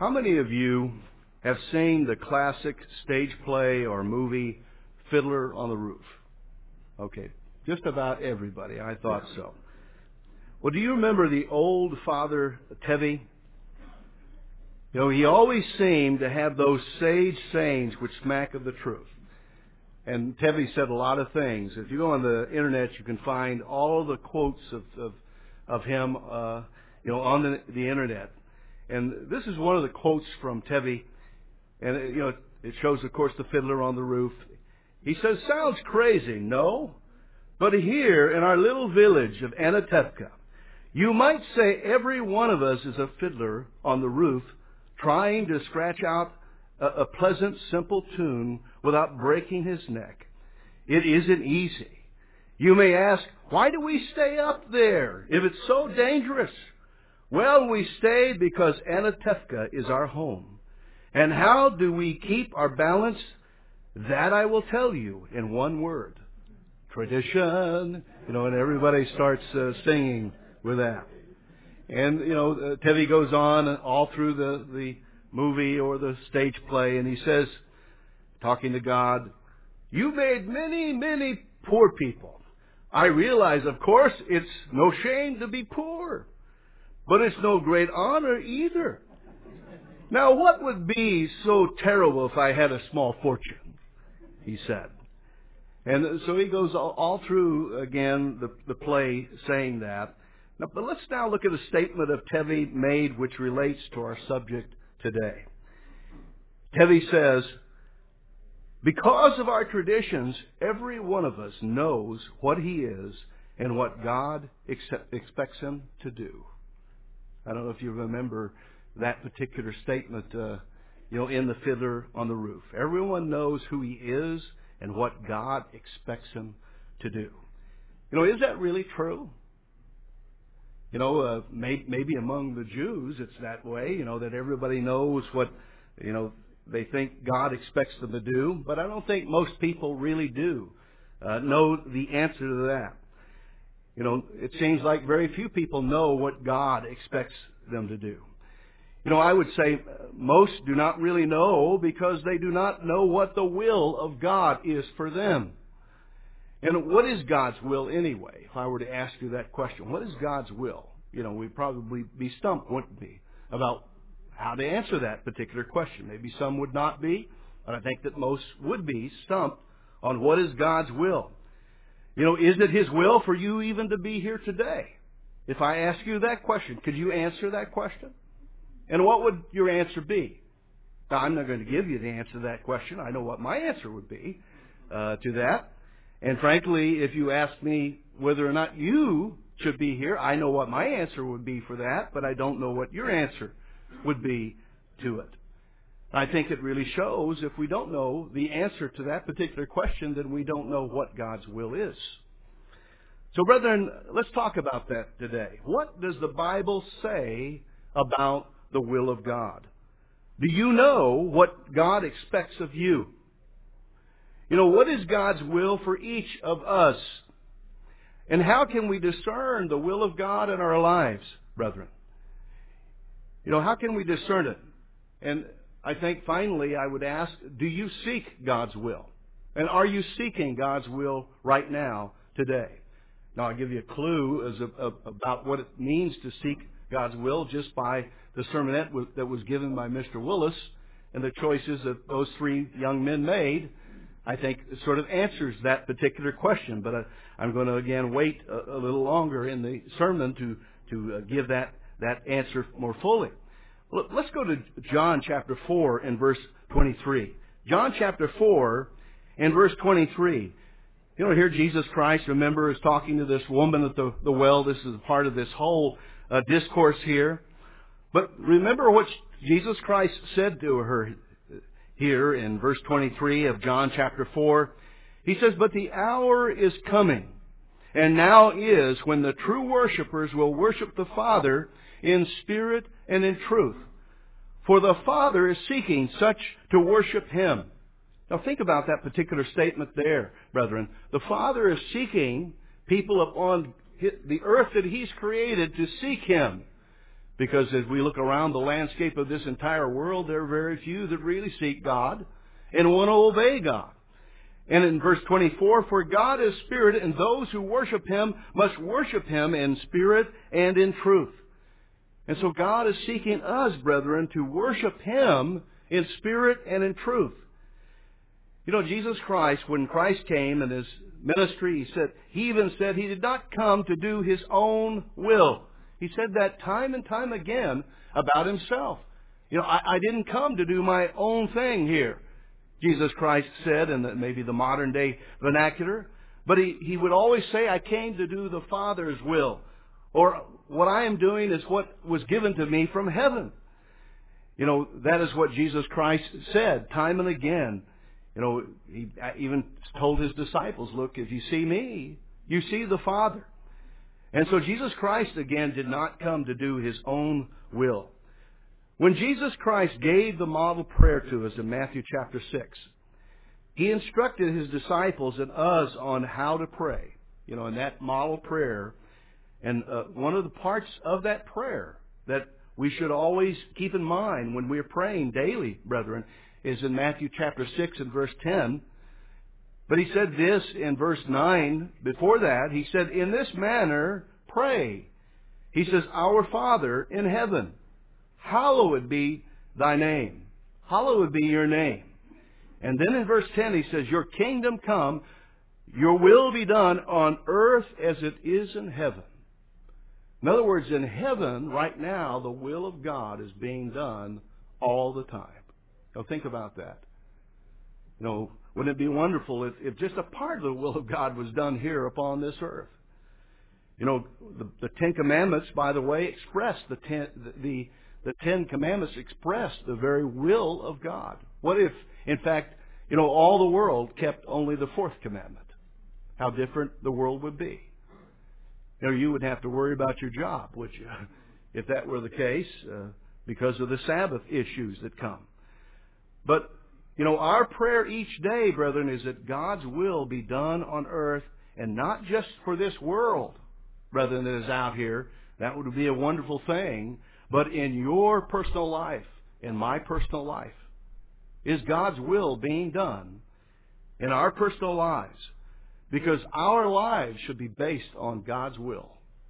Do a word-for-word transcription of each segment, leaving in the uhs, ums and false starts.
How many of you have seen the classic stage play or movie Fiddler on the Roof? Okay, just about everybody. I thought so. Well, do you remember the old Father Tevye? You know, he always seemed to have those sage sayings which smack of the truth. And Tevye said a lot of things. If you go on the internet, you can find all the quotes of of, of him, uh, you know, on the, the internet. And this is one of the quotes from Tevye. And, it, you know, it shows, of course, the Fiddler on the Roof. He says, "Sounds crazy, no? But here in our little village of Anatevka, you might say every one of us is a fiddler on the roof trying to scratch out a, a pleasant, simple tune without breaking his neck. It isn't easy. You may ask, why do we stay up there if it's so dangerous? Well, we stay because Anatevka is our home. And how do we keep our balance? That I will tell you in one word. Tradition." You know, and everybody starts uh, singing with that. And, you know, uh, Tevye goes on all through the, the movie or the stage play, and he says, talking to God, "You made many, many poor people. I realize, of course, it's no shame to be poor, but it's no great honor either. Now, what would be so terrible if I had a small fortune?" he said. And so he goes all, all through, again, the, the play saying that. Now, but let's now look at a statement of Tevye made which relates to our subject today. Tevye says, "Because of our traditions, every one of us knows what he is and what God ex- expects him to do." I don't know if you remember that particular statement, uh, you know, in the Fiddler on the Roof. Everyone knows who he is and what God expects him to do. You know, is that really true? You know, uh, may, maybe among the Jews it's that way, you know, that everybody knows what, you know, they think God expects them to do. But I don't think most people really do uh, know the answer to that. You know, it seems like very few people know what God expects them to do. You know, I would say most do not really know because they do not know what the will of God is for them. And what is God's will anyway? If I were to ask you that question, what is God's will? You know, we'd probably be stumped, wouldn't we, about how to answer that particular question. Maybe some would not be, but I think that most would be stumped on what is God's will. You know, is it his will for you even to be here today? If I ask you that question, could you answer that question? And what would your answer be? Now, I'm not going to give you the answer to that question. I know what my answer would be uh, to that. And frankly, if you ask me whether or not you should be here, I know what my answer would be for that, but I don't know what your answer would be to it. I think it really shows if we don't know the answer to that particular question, then we don't know what God's will is. So, brethren, let's talk about that today. What does the Bible say about the will of God? Do you know what God expects of you? You know, what is God's will for each of us? And how can we discern the will of God in our lives, brethren? You know, how can we discern it? And I think finally I would ask, do you seek God's will? And are you seeking God's will right now, today? Now, I'll give you a clue as a, a, about what it means to seek God's will just by the sermonette that was given by Mister Willis and the choices that those three young men made. I think it sort of answers that particular question. But I, I'm going to, again, wait a, a little longer in the sermon to, to uh, give that, that answer more fully. Well, let's go to John chapter four and verse twenty-three. John chapter four and verse twenty-three. You know, here Jesus Christ, remember, is talking to this woman at the, the well. This is part of this whole uh, discourse here. But remember what Jesus Christ said to her here in verse twenty-three of John chapter four. He says, "But the hour is coming, and now is, when the true worshipers will worship the Father in spirit and in truth. For the Father is seeking such to worship Him." Now think about that particular statement there, brethren. The Father is seeking people upon the earth that He's created to seek Him. Because as we look around the landscape of this entire world, there are very few that really seek God and want to obey God. And in verse twenty-four, for God is spirit, and those who worship Him must worship Him in spirit and in truth. And so God is seeking us, brethren, to worship Him in spirit and in truth. You know, Jesus Christ, when Christ came in His ministry, He said, He even said He did not come to do His own will. He said that time and time again about Himself. You know, I, I didn't come to do my own thing here, Jesus Christ said in the, maybe the modern day vernacular. But he, he would always say, I came to do the Father's will. Or what I am doing is what was given to me from heaven. You know, that is what Jesus Christ said time and again. You know, He even told His disciples, look, if you see me, you see the Father. And so Jesus Christ, again, did not come to do His own will. When Jesus Christ gave the model prayer to us in Matthew chapter six, He instructed His disciples and us on how to pray, you know, in that model prayer. And uh, one of the parts of that prayer that we should always keep in mind when we're praying daily, brethren, is in Matthew chapter six and verse ten. But He said this in verse nine. Before that, He said, in this manner, pray. He says, Our Father in heaven, hallowed be Thy name. Hallowed be Your name. And then in verse ten, He says, Your kingdom come, Your will be done on earth as it is in heaven. In other words, in heaven, right now, the will of God is being done all the time. Now think about that. You know, wouldn't it be wonderful if, if just a part of the will of God was done here upon this earth? You know, the, the Ten Commandments, by the way, express the ten, the, the Ten Commandments express the very will of God. What if, in fact, you know, all the world kept only the fourth commandment? How different the world would be. You know, you would have to worry about your job, would you? If that were the case, uh, because of the Sabbath issues that come. But you know, our prayer each day, brethren, is that God's will be done on earth, and not just for this world, brethren, that is out here. That would be a wonderful thing. But in your personal life, in my personal life, is God's will being done in our personal lives? Because our lives should be based on God's will.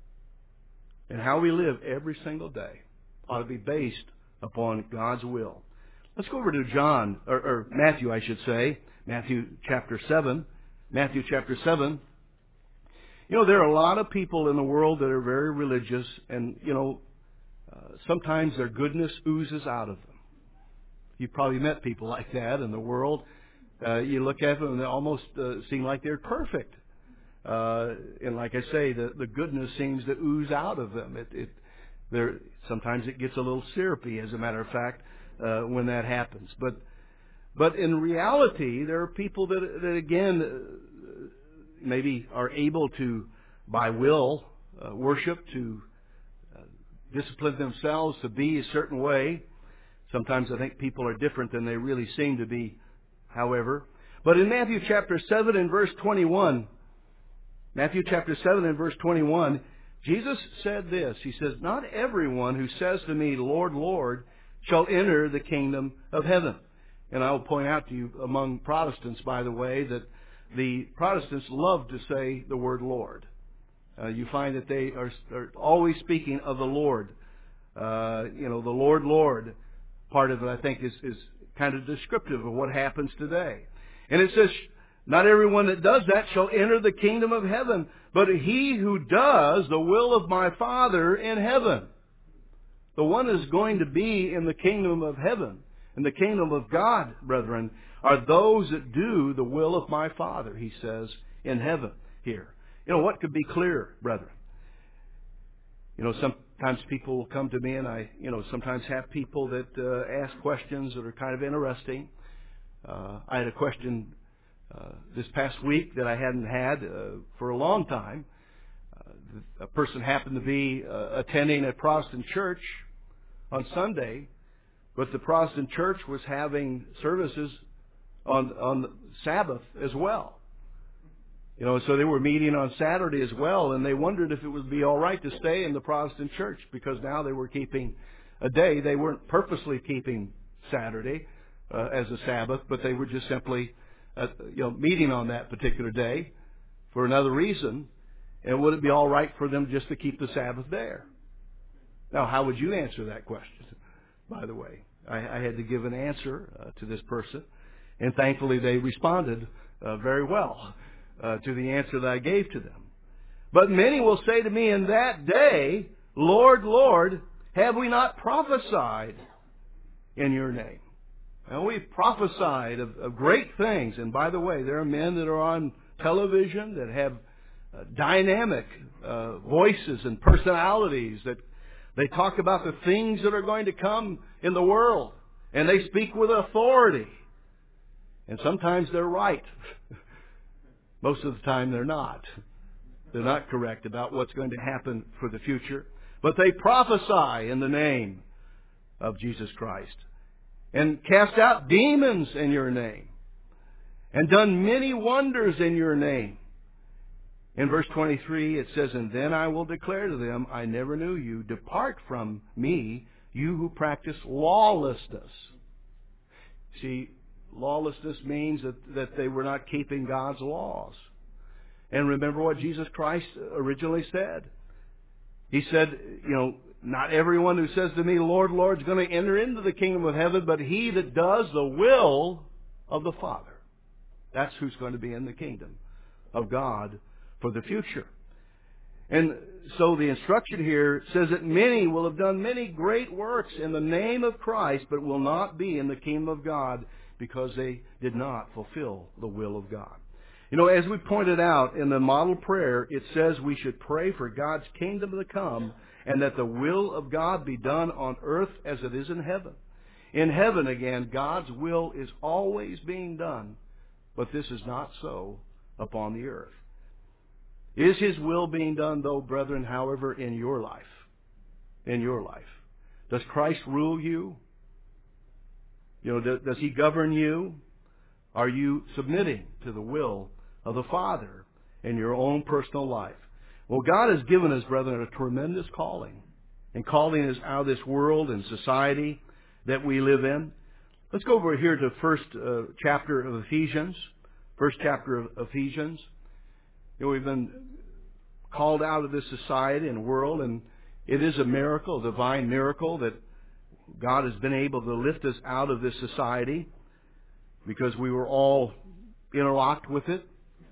And how we live every single day ought to be based upon God's will. Let's go over to John, or, or Matthew, I should say. Matthew chapter seven. Matthew chapter seven. You know, there are a lot of people in the world that are very religious, and, you know, uh, sometimes their goodness oozes out of them. You've probably met people like that in the world. Uh, you look at them and they almost uh, seem like they're perfect. Uh, and like I say, the, the goodness seems to ooze out of them. It, it, there, sometimes it gets a little syrupy, as a matter of fact, uh, when that happens. But, but in reality, there are people that, that again, uh, maybe are able to, by will, uh, worship, to uh, discipline themselves to be a certain way. Sometimes I think people are different than they really seem to be, however. But in Matthew chapter seven and verse twenty-one, Matthew chapter seven and verse twenty-one, Jesus said this. He says, "Not everyone who says to me, 'Lord, Lord,' shall enter the kingdom of heaven." And I will point out to you, among Protestants, by the way, that the Protestants love to say the word Lord. Uh, you find that they are, are always speaking of the Lord. Uh, you know, the Lord, Lord part of it, I think, is, is kind of descriptive of what happens today. And it says, "Not everyone that does that shall enter the kingdom of heaven, but he who does the will of my Father in heaven." The one who is going to be in the kingdom of heaven, in the kingdom of God, brethren, are those that do the will of my Father, he says, in heaven here. You know, what could be clearer, brethren? You know, sometimes people will come to me, and I, you know, sometimes have people that uh, ask questions that are kind of interesting. Uh, I had a question uh, this past week that I hadn't had uh, for a long time. Uh, a person happened to be uh, attending a Protestant church on Sunday, but the Protestant church was having services on on Sabbath as well. You know, so they were meeting on Saturday as well, and they wondered if it would be all right to stay in the Protestant church, because now they were keeping a day. They weren't purposely keeping Saturday uh, as a Sabbath, but they were just simply uh, you know, meeting on that particular day for another reason. And would it be all right for them just to keep the Sabbath there? Now, how would you answer that question, by the way? I, I had to give an answer uh, to this person, and thankfully they responded uh, very well uh, to the answer that I gave to them. But many will say to me in that day, Lord, Lord, have we not prophesied in your name? And we've prophesied of, of great things. And by the way, there are men that are on television that have uh, dynamic uh, voices and personalities that they talk about the things that are going to come in the world. And they speak with authority. And sometimes they're right. Most of the time they're not. They're not correct about what's going to happen for the future. But they prophesy in the name of Jesus Christ. And cast out demons in your name. And done many wonders in your name. In verse twenty-three it says, and then I will declare to them, I never knew you. Depart from me, you who practice lawlessness. See, lawlessness means that, that they were not keeping God's laws. And remember what Jesus Christ originally said. He said, you know, not everyone who says to me, Lord, Lord, is going to enter into the kingdom of heaven, but he that does the will of the Father. That's who's going to be in the kingdom of God for the future. And so the instruction here says that many will have done many great works in the name of Christ, but will not be in the kingdom of God because they did not fulfill the will of God. You know, as we pointed out in the model prayer, it says we should pray for God's kingdom to come and that the will of God be done on earth as it is in heaven. In heaven, again, God's will is always being done, but this is not so upon the earth. Is His will being done, though, brethren, however, in your life? In your life. Does Christ rule you? You know, does He govern you? Are you submitting to the will of the Father in your own personal life? Well, God has given us, brethren, a tremendous calling. And calling us out of this world and society that we live in. Let's go over here to the first uh, chapter of Ephesians. First chapter of Ephesians. You know, we've been called out of this society and world, and it is a miracle, a divine miracle, that God has been able to lift us out of this society because we were all interlocked with it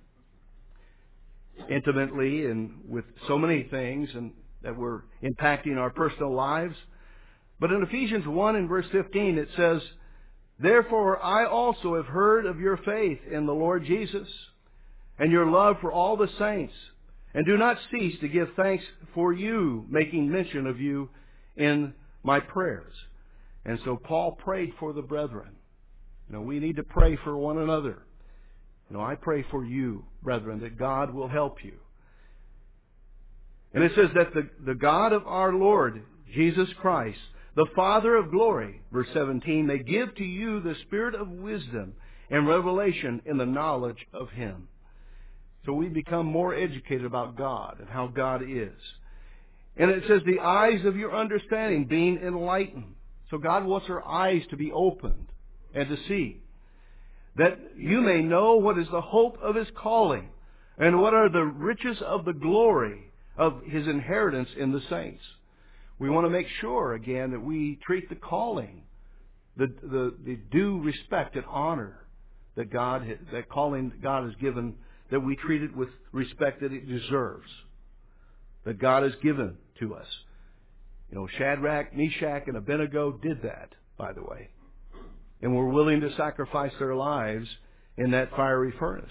intimately and with so many things and that were impacting our personal lives. But in Ephesians one and verse fifteen it says, therefore I also have heard of your faith in the Lord Jesus and your love for all the saints, and do not cease to give thanks for you, making mention of you in my prayers. And so Paul prayed for the brethren. You know, we need to pray for one another. You know, I pray for you, brethren, that God will help you. And it says that the, the God of our Lord Jesus Christ, the Father of glory, verse seventeen, may give to you the spirit of wisdom and revelation in the knowledge of Him. So we become more educated about God and how God is. And it says the eyes of your understanding being enlightened. So God wants our eyes to be opened and to see. That you may know what is the hope of His calling and what are the riches of the glory of His inheritance in the saints. We want to make sure, again, that we treat the calling, the, the, the due respect and honor that God, that calling that God has given, that we treat it with respect that it deserves, that God has given to us. You know, Shadrach, Meshach, and Abednego did that, by the way, and were willing to sacrifice their lives in that fiery furnace.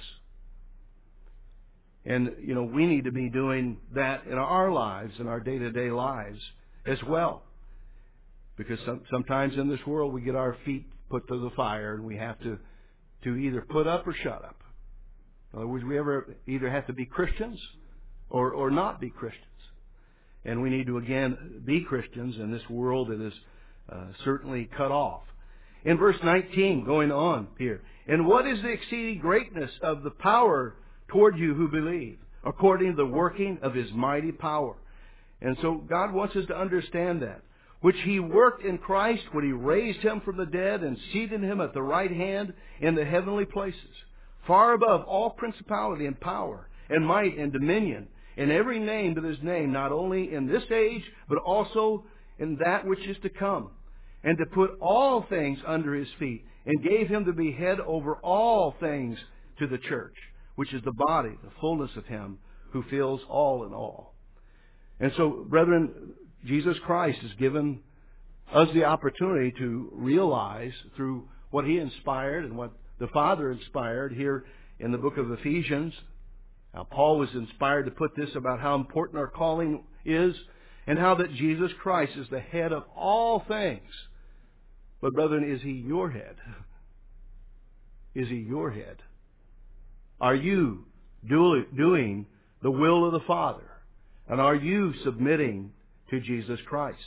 And, you know, we need to be doing that in our lives, in our day-to-day lives as well. Because some, sometimes in this world we get our feet put to the fire and we have to, to either put up or shut up. In other words, we ever either have to be Christians or, or not be Christians. And we need to, again, be Christians in this world that is uh, certainly cut off. In verse nineteen, going on here, and what is the exceeding greatness of the power toward you who believe, according to the working of His mighty power. And so God wants us to understand that, which He worked in Christ when He raised Him from the dead and seated Him at the right hand in the heavenly places, far above all principality and power and might and dominion, and every name that is named, not only in this age, but also in that which is to come, and to put all things under His feet, and gave Him to be head over all things to the church, which is the body, the fullness of Him who fills all in all. And so, brethren, Jesus Christ has given us the opportunity to realize through what He inspired and what the Father inspired here in the book of Ephesians. Now, Paul was inspired to put this about how important our calling is and how that Jesus Christ is the head of all things. But, brethren, is He your head? Is He your head? Are you do, doing the will of the Father? And are you submitting to Jesus Christ?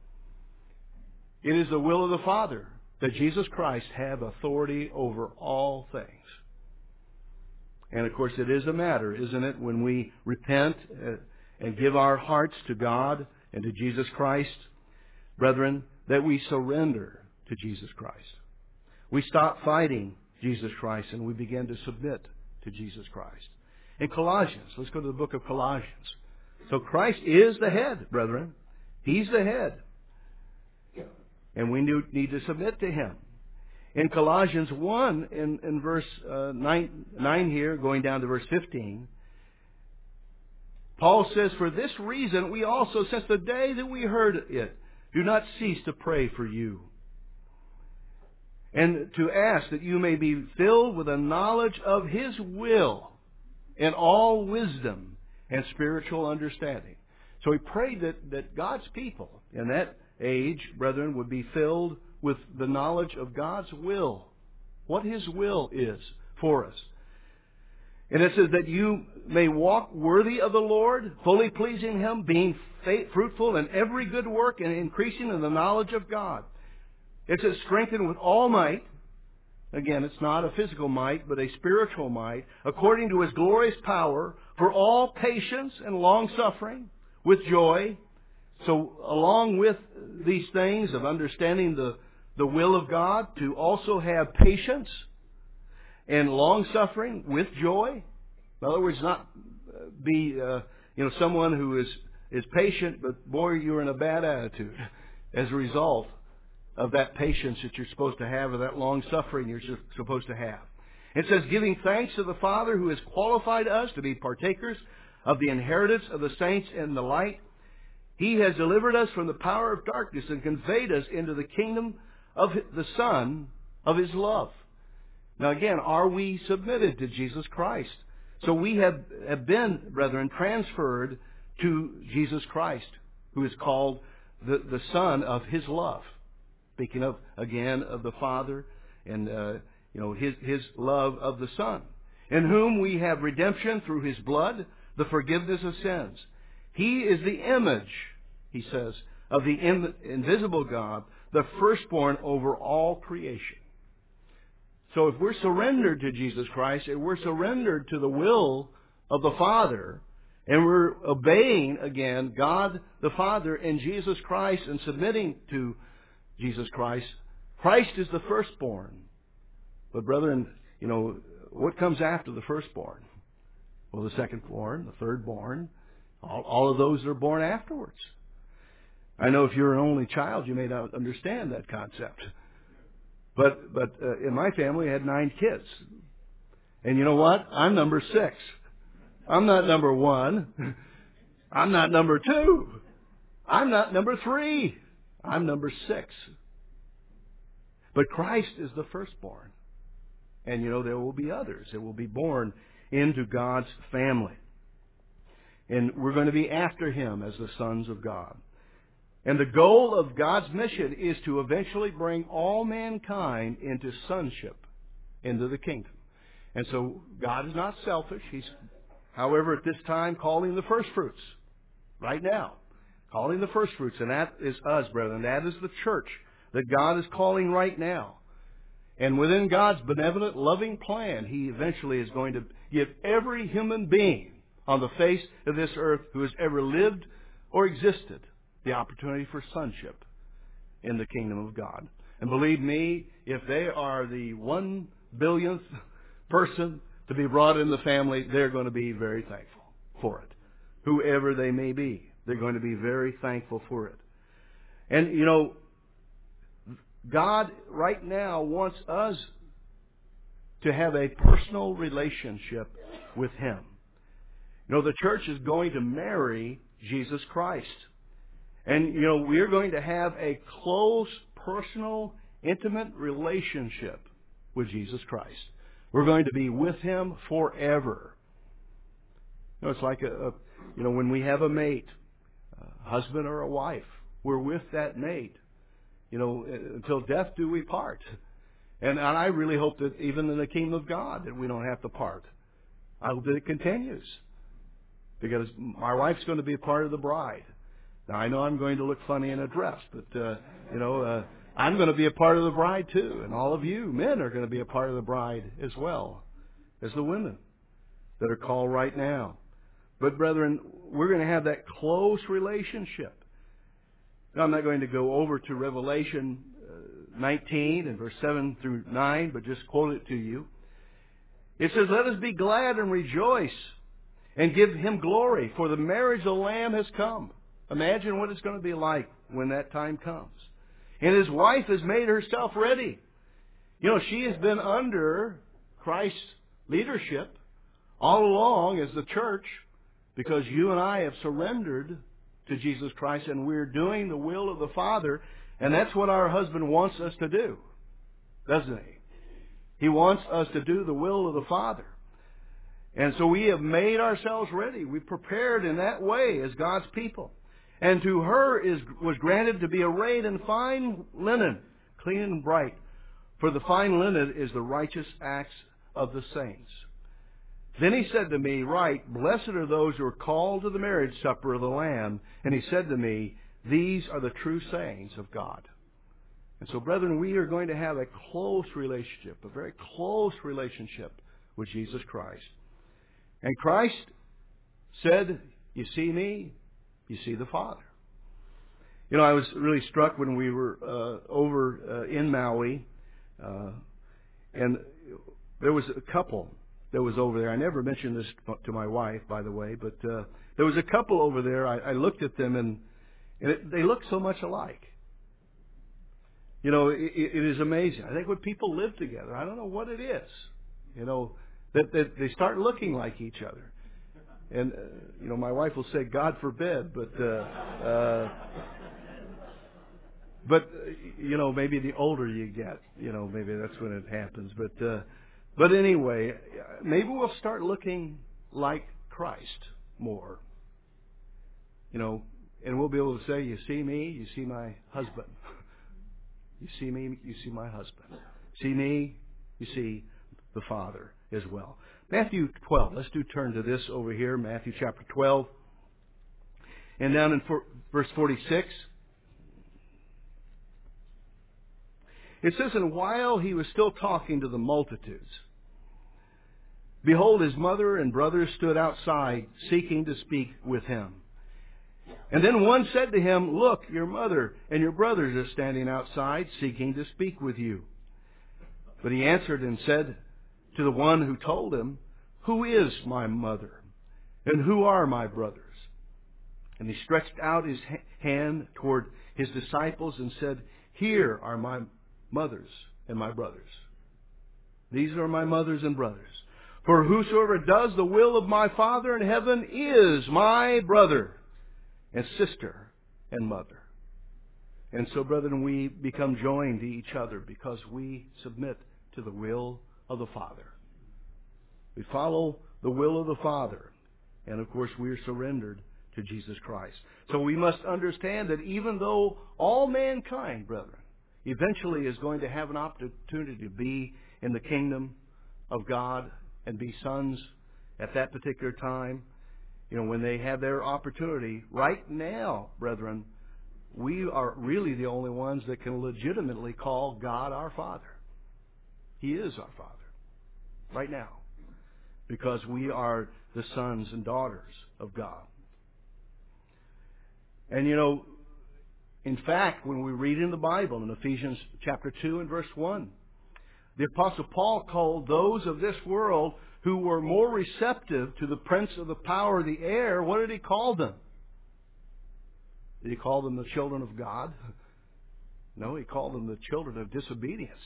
It is the will of the Father that Jesus Christ have authority over all things. And, of course, it is a matter, isn't it, when we repent and give our hearts to God and to Jesus Christ, brethren, that we surrender to Jesus Christ. We stop fighting Jesus Christ and we begin to submit to Jesus Christ. In Colossians, let's go to the book of Colossians. So Christ is the head, brethren. He's the head. And we need to submit to Him. In Colossians one, in, in verse uh, nine, nine here, going down to verse fifteen, Paul says, "For this reason we also, since the day that we heard it, do not cease to pray for you, and to ask that you may be filled with a knowledge of His will in all wisdom and spiritual understanding." So he prayed that, that God's people in that age, brethren, would be filled with the knowledge of God's will, what His will is for us. And it says that you may walk worthy of the Lord, fully pleasing Him, being faith, fruitful in every good work and increasing in the knowledge of God. It says strengthened with all might. Again, it's not a physical might, but a spiritual might, according to His glorious power, for all patience and long-suffering with joy. So along with these things of understanding the, the will of God, to also have patience and long-suffering with joy. In other words, not be uh, you know someone who is, is patient, but boy, you're in a bad attitude as a result of that patience that you're supposed to have, or that long-suffering you're supposed to have. It says, giving thanks to the Father who has qualified us to be partakers of the inheritance of the saints in the light. He has delivered us from the power of darkness and conveyed us into the kingdom of the Son of His love. Now again, are we submitted to Jesus Christ? So we have, have been, brethren, transferred to Jesus Christ, who is called the, the Son of His love. Speaking of, again, of the Father and, uh, you know, His, His love of the Son, in whom we have redemption through His blood, the forgiveness of sins. He is the image, he says, of the in, invisible God, the firstborn over all creation. So if we're surrendered to Jesus Christ, and we're surrendered to the will of the Father, and we're obeying, again, God the Father and Jesus Christ and submitting to Jesus Christ, Christ is the firstborn. But brethren, you know, what comes after the firstborn? Well, the secondborn, the thirdborn, all, all of those are born afterwards. I know if you're an only child, you may not understand that concept. But but uh, in my family, I had nine kids. And you know what? I'm number six. I'm not number one. I'm not number two. I'm not number three. I'm number six. But Christ is the firstborn. And you know, there will be others that will be born into God's family. And we're going to be after Him as the sons of God. And the goal of God's mission is to eventually bring all mankind into sonship, into the kingdom. And so God is not selfish. He's, however, at this time, calling the first fruits. Right now. Calling the first fruits. And that is us, brethren. That is the church that God is calling right now. And within God's benevolent, loving plan, He eventually is going to give every human being on the face of this earth who has ever lived or existed the opportunity for sonship in the kingdom of God. And believe me, if they are the one billionth person to be brought in the family, they're going to be very thankful for it. Whoever they may be, they're going to be very thankful for it. And, you know, God right now wants us to have a personal relationship with Him. You know, the church is going to marry Jesus Christ. And, you know, we're going to have a close, personal, intimate relationship with Jesus Christ. We're going to be with Him forever. You know, it's like, a, a you know, when we have a mate, a husband or a wife, we're with that mate. You know, until death do we part. And, and I really hope that even in the kingdom of God that we don't have to part. I hope that it continues. Because my wife's going to be a part of the bride. Now, I know I'm going to look funny in a dress, but, uh, you know, uh, I'm going to be a part of the bride too. And all of you men are going to be a part of the bride as well as the women that are called right now. But, brethren, we're going to have that close relationship. Now, I'm not going to go over to Revelation uh, nineteen and verse seven through nine, but just quote it to you. It says, "Let us be glad and rejoice and give Him glory, for the marriage of the Lamb has come." Imagine what it's going to be like when that time comes. And His wife has made herself ready. You know, she has been under Christ's leadership all along as the church, because you and I have surrendered to Jesus Christ, and we're doing the will of the Father, and that's what our husband wants us to do, doesn't He? He wants us to do the will of the Father. And so we have made ourselves ready. We've prepared in that way as God's people. And to her is was granted to be arrayed in fine linen, clean and bright. For the fine linen is the righteous acts of the saints. Then He said to me, "Write, blessed are those who are called to the marriage supper of the Lamb." And He said to me, "These are the true sayings of God." And so, brethren, we are going to have a close relationship, a very close relationship with Jesus Christ. And Christ said, "You see me, you see the Father." You know, I was really struck when we were uh, over uh, in Maui, uh, and there was a couple that was over there. I never mentioned this to my wife, by the way, but uh, there was a couple over there. I, I looked at them, and, and it, they looked so much alike. You know, it, it is amazing. I think when people live together, I don't know what it is, you know, that, that they start looking like each other. And, uh, you know, my wife will say, "God forbid," but, uh, uh, but, uh, you know, maybe the older you get, you know, maybe that's when it happens. But, uh, but anyway, maybe we'll start looking like Christ more. You know, and we'll be able to say, "You see me, you see my husband. You see me, you see my husband. See me, you see the Father as well." Matthew twelve. Let's do turn to this over here, Matthew chapter twelve. And down in for, verse forty-six. It says, "And while He was still talking to the multitudes, behold, His mother and brothers stood outside, seeking to speak with Him. And then one said to Him, 'Look, your mother and your brothers are standing outside, seeking to speak with you.' But He answered and said to the one who told Him, 'Who is my mother? And who are my brothers?' And He stretched out His hand toward His disciples and said, 'Here are my mothers and my brothers. These are my mothers and brothers. For whosoever does the will of my Father in heaven is my brother and sister and mother.'" And so, brethren, we become joined to each other because we submit to the will of the Father. We follow the will of the Father. And, of course, we are surrendered to Jesus Christ. So we must understand that even though all mankind, brethren, eventually is going to have an opportunity to be in the kingdom of God and be sons at that particular time, you know, when they have their opportunity, right now, brethren, we are really the only ones that can legitimately call God our Father. He is our Father right now because we are the sons and daughters of God. And you know, in fact, when we read in the Bible, in Ephesians chapter two and verse one, the Apostle Paul called those of this world who were more receptive to the prince of the power of the air, what did he call them? Did he call them the children of God? No, he called them the children of disobedience.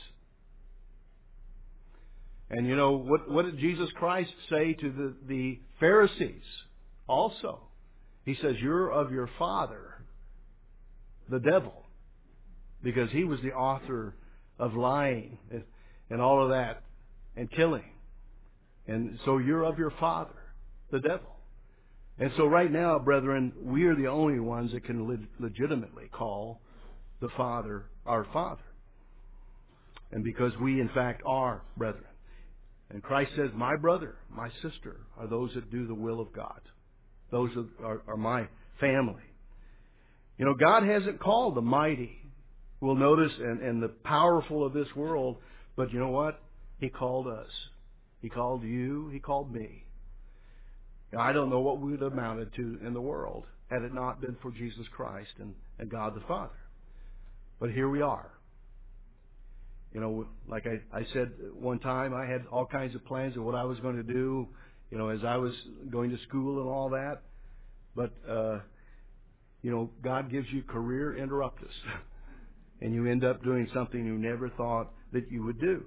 And you know, what, what did Jesus Christ say to the, the Pharisees also? He says, you're of your father, the devil, because he was the author of lying and, and all of that and killing. And so you're of your father, the devil. And so right now, brethren, we are the only ones that can le- legitimately call the Father our Father. And because we, in fact, are brethren. And Christ says, my brother, my sister are those that do the will of God. Those are, are my family. You know, God hasn't called the mighty, we'll notice, and, and the powerful of this world. But you know what? He called us. He called you. He called me. Now, I don't know what we would have amounted to in the world had it not been for Jesus Christ and, and God the Father. But here we are. You know, like I, I said one time, I had all kinds of plans of what I was going to do, you know, as I was going to school and all that. But, uh, you know, God gives you career interruptus. And you end up doing something you never thought that you would do.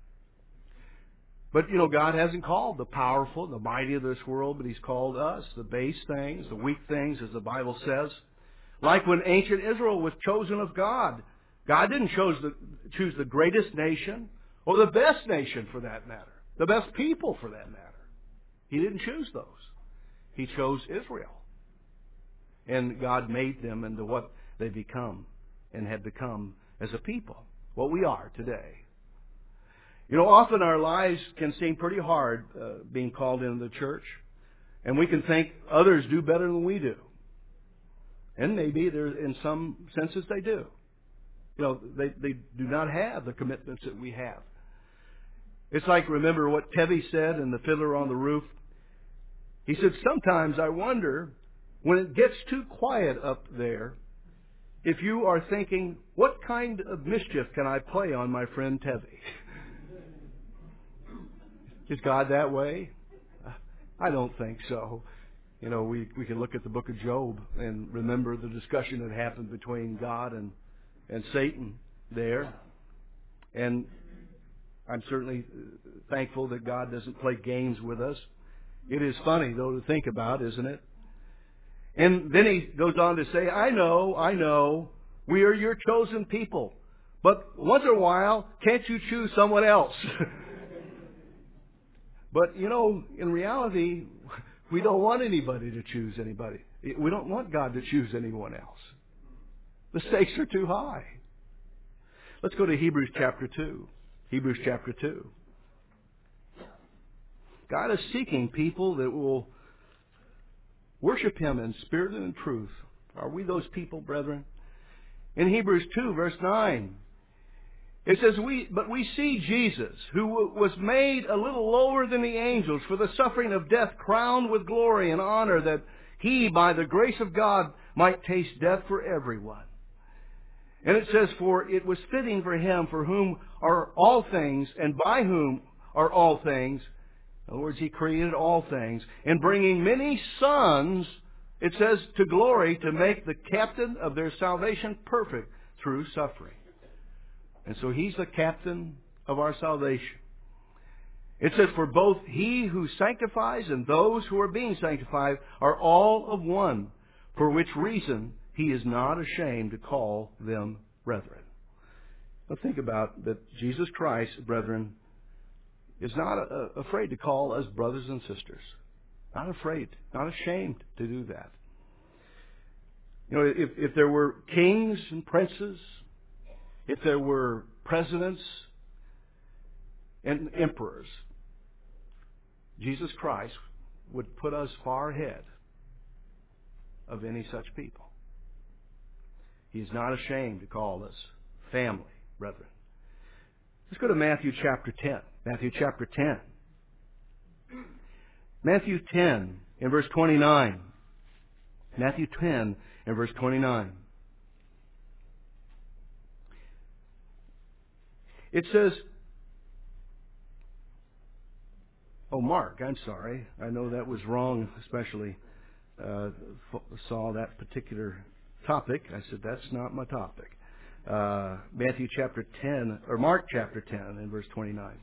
But, you know, God hasn't called the powerful, the mighty of this world, but He's called us, the base things, the weak things, as the Bible says. Like when ancient Israel was chosen of God. God didn't choose the, choose the greatest nation or the best nation for that matter. The best people for that matter. He didn't choose those. He chose Israel. And God made them into what they become and have become as a people. What we are today. You know, often our lives can seem pretty hard uh, being called into the church. And we can think others do better than we do. And maybe there, in some senses they do. You know, they, they do not have the commitments that we have. It's like, remember what Tevi said in The Fiddler on the Roof? He said, sometimes I wonder, when it gets too quiet up there, if you are thinking, what kind of mischief can I play on my friend Tevi? Is God that way? I don't think so. You know, we, we can look at the book of Job and remember the discussion that happened between God and, and Satan there. And I'm certainly thankful that God doesn't play games with us. It is funny, though, to think about, isn't it? And then he goes on to say, I know, I know, we are your chosen people. But once in a while, can't you choose someone else? But, you know, in reality, we don't want anybody to choose anybody. We don't want God to choose anyone else. The stakes are too high. Let's go to Hebrews chapter two. Hebrews chapter two. God is seeking people that will worship Him in spirit and in truth. Are we those people, brethren? In Hebrews two, verse nine, it says, "We, but we see Jesus, who was made a little lower than the angels for the suffering of death, crowned with glory and honor, that He, by the grace of God, might taste death for everyone." And it says, "For it was fitting for Him, for whom are all things, and by whom are all things." In other words, He created all things. "And bringing many sons," it says, "to glory, to make the captain of their salvation perfect through suffering." And so He's the captain of our salvation. It says, "For both He who sanctifies and those who are being sanctified are all of one, for which reason He is not ashamed to call them brethren." Now think about that. Jesus Christ, brethren, is not uh, afraid to call us brothers and sisters. Not afraid, not ashamed to do that. You know, if, if there were kings and princes, if there were presidents and emperors, Jesus Christ would put us far ahead of any such people. He is not ashamed to call us family, brethren. Let's go to Matthew chapter ten. Matthew chapter ten. Matthew ten and verse twenty-nine. Matthew ten and verse twenty-nine. It says, oh, Mark, I'm sorry. I know that was wrong, especially uh, saw that particular topic. I said, that's not my topic. Uh, Matthew chapter ten, or Mark chapter ten and verse twenty-nine.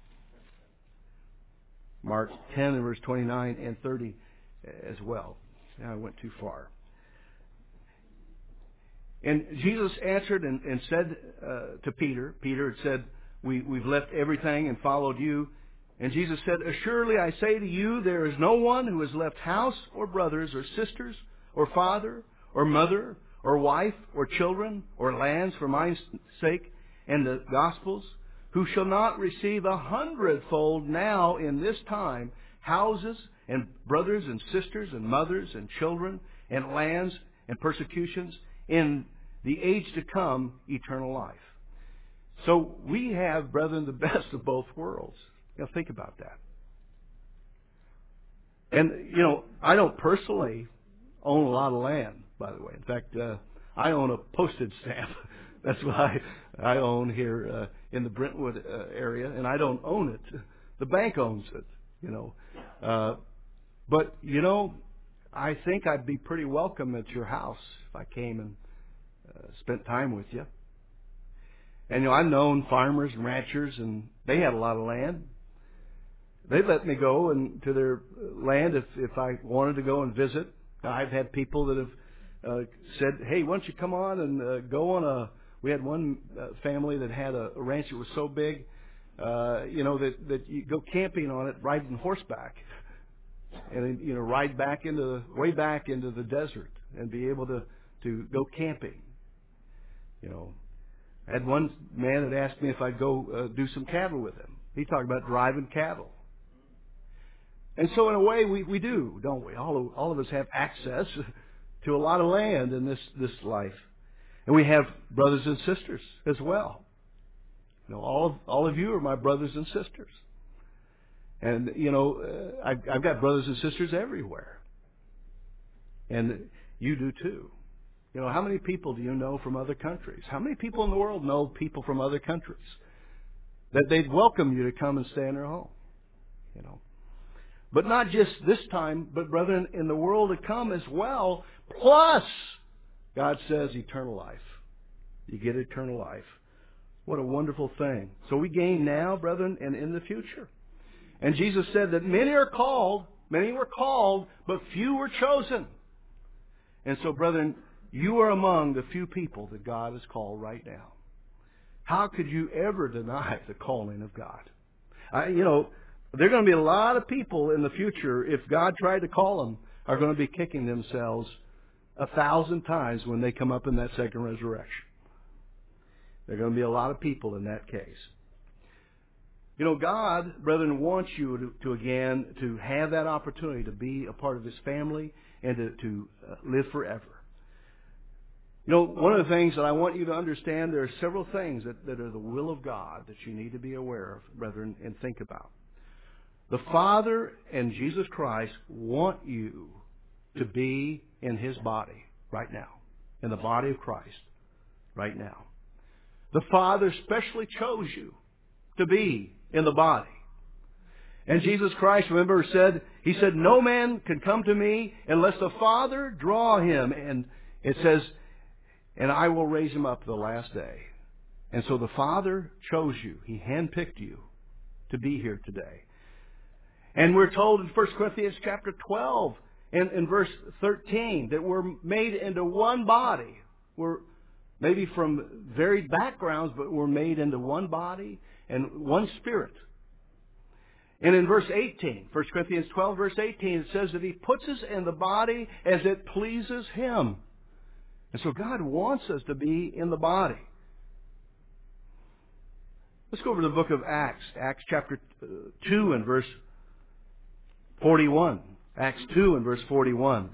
Mark ten and verse twenty-nine and thirty as well. Now I went too far. And Jesus answered and, and said uh, to Peter, Peter had said, we, we've left everything and followed you. And Jesus said, assuredly I say to you, there is no one who has left house or brothers or sisters or father or mother or wife or children or lands for my sake and the gospel's, who shall not receive a hundredfold now in this time houses and brothers and sisters and mothers and children and lands and persecutions in the age to come eternal life. So we have, brethren, the best of both worlds. You know, think about that. And, you know, I don't personally own a lot of land, by the way. In fact, uh, I own a postage stamp. That's what I, I own here uh, in the Brentwood uh, area, and I don't own it. The bank owns it, you know. Uh, but, you know, I think I'd be pretty welcome at your house if I came and uh, spent time with you. And, you know, I've known farmers and ranchers, and they had a lot of land. They let me go and to their land if, if I wanted to go and visit. I've had people that have uh, said, hey, why don't you come on and uh, go on a... We had one uh, family that had a, a ranch that was so big, uh, you know, that, that you go camping on it, riding horseback. And, you know, ride back into the, way back into the desert and be able to, to go camping. You know, I had one man that asked me if I'd go uh, do some cattle with him. He talked about driving cattle. And so in a way we, we do, don't we? All of, all of us have access to a lot of land in this, this life. And we have brothers and sisters as well. You know, all of, all of you are my brothers and sisters. And, you know, uh, I've, I've got brothers and sisters everywhere. And you do too. You know, how many people do you know from other countries? How many people in the world know people from other countries? That they'd welcome you to come and stay in their home. You know. But not just this time, but brethren, in the world to come as well. Plus, God says eternal life. You get eternal life. What a wonderful thing. So we gain now, brethren, and in the future. And Jesus said that many are called, many were called, but few were chosen. And so, brethren, you are among the few people that God has called right now. How could you ever deny the calling of God? I, you know, there are going to be a lot of people in the future, if God tried to call them, are going to be kicking themselves a thousand times when they come up in that second resurrection. There are going to be a lot of people in that case. You know, God, brethren, wants you to, to again, to have that opportunity to be a part of His family and to, to uh, live forever. You know, one of the things that I want you to understand, there are several things that, that are the will of God that you need to be aware of, brethren, and think about. The Father and Jesus Christ want you to be in His body right now, in the body of Christ right now. The Father specially chose you to be in the body. And Jesus Christ, remember, said, He said, no man can come to me unless the Father draw him. And it says, and I will raise him up the last day. And so the Father chose you. He handpicked you to be here today. And we're told in First Corinthians chapter twelve and in verse thirteen that we're made into one body. We're maybe from varied backgrounds, but we're made into one body and one spirit. And in verse eighteen, First Corinthians twelve, verse eighteen, it says that He puts us in the body as it pleases Him. And so God wants us to be in the body. Let's go over to the book of Acts, Acts chapter two and verse forty-one. Acts two and verse forty-one.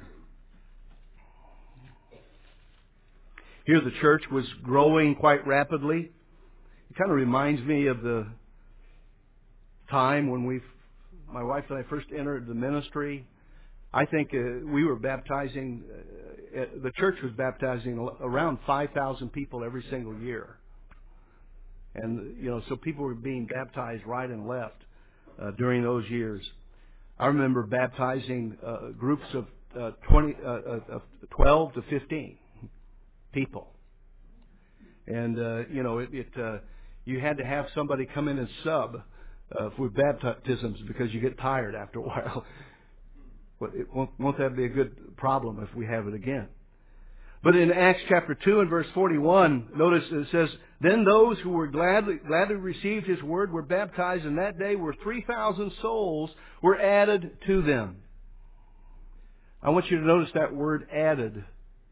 Here the church was growing quite rapidly. It kind of reminds me of the time when we, my wife and I first entered the ministry. I think uh, we were baptizing, uh, the church was baptizing around five thousand people every single year. And, you know, so people were being baptized right and left uh, during those years. I remember baptizing uh, groups of uh, twenty, uh, of twelve to fifteen people. And, uh, you know, it, it uh, you had to have somebody come in and sub uh, for baptisms because you get tired after a while. But it won't, won't that be a good problem if we have it again? But in Acts chapter two and verse forty-one, notice it says, "Then those who were gladly, gladly received His word were baptized, and that day were three thousand souls were added to them." I want you to notice that word added.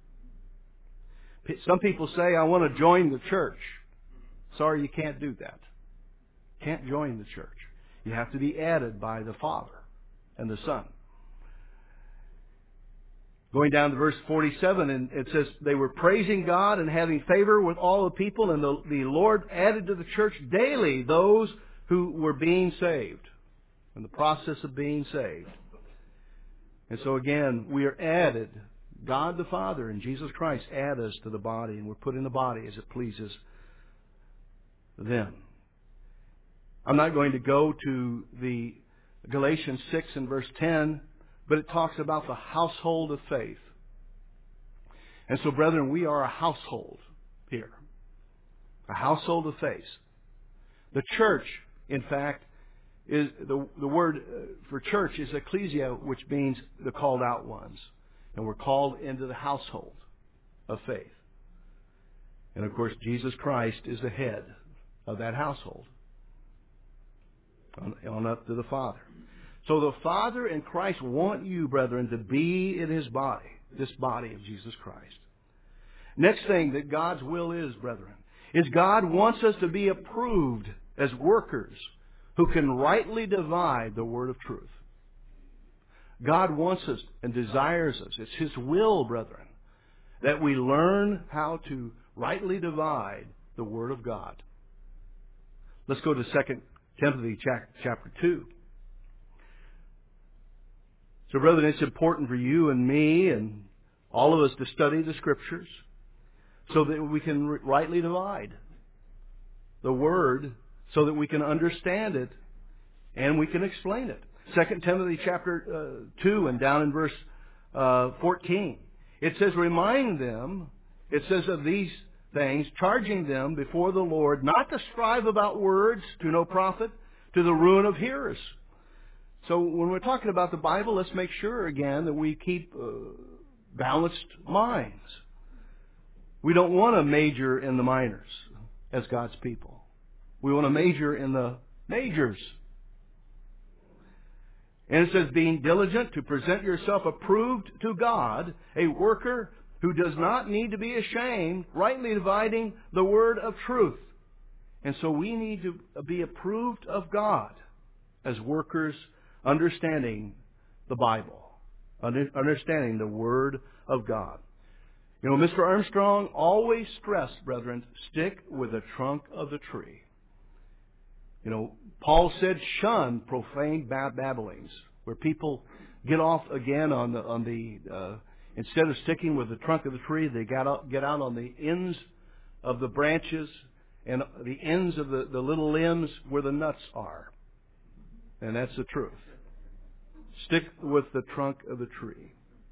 Some people say, "I want to join the church." Sorry, you can't do that. Can't join the church. You have to be added by the Father and the Son. Going down to verse forty-seven, and it says, "They were praising God and having favor with all the people, and the, the Lord added to the church daily those who were being saved." In the process of being saved. And so again, we are added. God the Father and Jesus Christ add us to the body, and we're put in the body as it pleases them. I'm not going to go to the Galatians six and verse ten, but it talks about the household of faith. And so, brethren, we are a household here. A household of faith. The church, in fact, is the, the word for church is ecclesia, which means the called out ones. And we're called into the household of faith. And of course, Jesus Christ is the head of that household. On, on up to the Father. So the Father and Christ want you, brethren, to be in His body, this body of Jesus Christ. Next thing that God's will is, brethren, is God wants us to be approved as workers who can rightly divide the word of truth. God wants us and desires us. It's His will, brethren, that we learn how to rightly divide the Word of God. Let's go to Second Timothy chapter two. So, brethren, it's important for you and me and all of us to study the Scriptures so that we can rightly divide the Word, so that we can understand it and we can explain it. Second Timothy chapter uh, two and down in verse uh, fourteen. It says, "Remind them," it says, "of these things, charging them before the Lord not to strive about words to no profit, to the ruin of hearers." So when we're talking about the Bible, let's make sure again that we keep uh, balanced minds. We don't want to major in the minors as God's people. We want to major in the majors. And it says, "Being diligent to present yourself approved to God, a worker who does not need to be ashamed, rightly dividing the word of truth." And so we need to be approved of God as workers understanding the Bible, understanding the Word of God. You know, Mister Armstrong always stressed, brethren, stick with the trunk of the tree. You know, Paul said, shun profane babblings, where people get off again on the on the uh, instead of sticking with the trunk of the tree, they get out get out on the ends of the branches and the ends of the, the little limbs where the nuts are. And that's the truth. Stick with the trunk of the tree.